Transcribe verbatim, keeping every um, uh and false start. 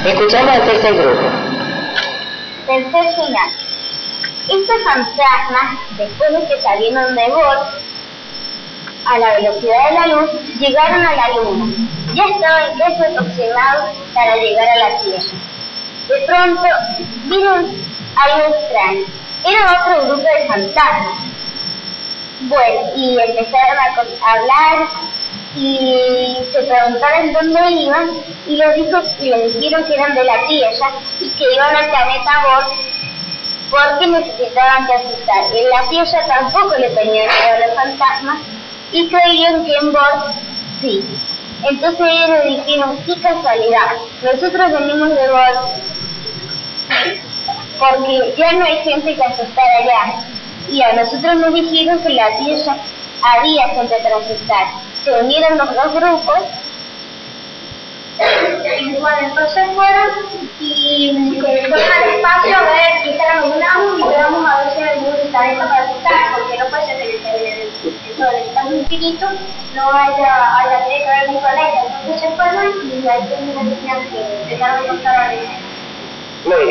Escuchamos al tercer grupo. Tercer final. Estos fantasmas, después de que salieron de Bor a la velocidad de la luz, llegaron a la luna. Ya estaban casi aproximados para llegar a la Tierra. De pronto vieron algo extraño. Era otro grupo de fantasmas. Bueno, y empezaron a, a hablar y se preguntaron dónde iban y les, dijo, les dijeron que eran de la Tierra y que iban al planeta Bor porque necesitaban que asustar. En la Tierra tampoco le tenían miedo a los fantasmas y creyeron que en Bor sí. Entonces ellos dijeron, qué casualidad, nosotros venimos de Bor porque ya no hay gente que asustar allá. Y a nosotros nos dijeron que en la Tierra había gente para asustar. Se unieron los dos grupos y bueno, entonces fueron y se fueron al espacio a ver, y estaban en un auto y vamos a ver si hay algún planeta para asustar, porque no puede ser que en el espacio infinito no haya, haya tiene que haber algún planeta. Entonces se fueron y ahí tenían que empezaron a contar a la